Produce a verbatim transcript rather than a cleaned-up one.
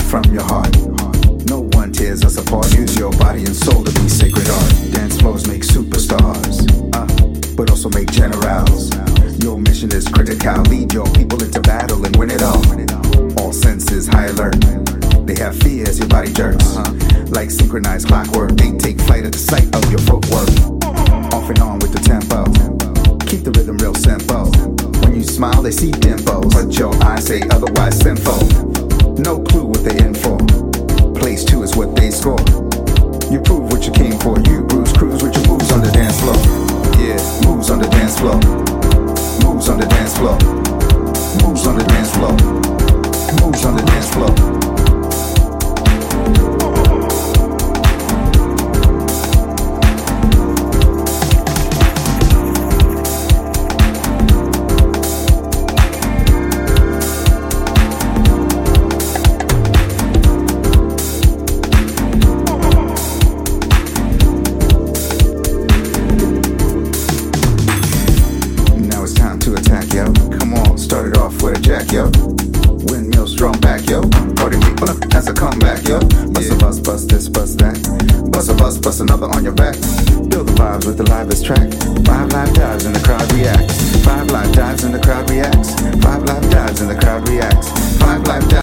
from your heart. No one tears us apart. Use your body and soul to be sacred art. Dance floors make superstars, uh, but also make generals. Your mission is critical. Lead your people into battle and win it all. All senses high alert. They have fear as your body jerks. Like synchronized clockwork, they take flight at the sight of your footwork. Off and on with the tempo. Keep the rhythm real simple. When you smile, they see dimples, but your eyes say otherwise sinful. No clue what they in for. Place two is what they score. You prove what you came for. You bruise, cruise with your moves on the dance floor. Yeah, moves on the dance floor. Moves on the dance floor. Moves on the dance floor. Moves on the dance floor. Come on, start it off with a jack, yo. Windmill strong back, yo. Party me up as I come back, yo. Bust a bus, bust this, bust that. Bust a bus, bust another on your back. Build the vibes with the livest track. Five live dives and the crowd reacts. Five live dives and the crowd reacts. Five live dives and the crowd reacts. Five live dives.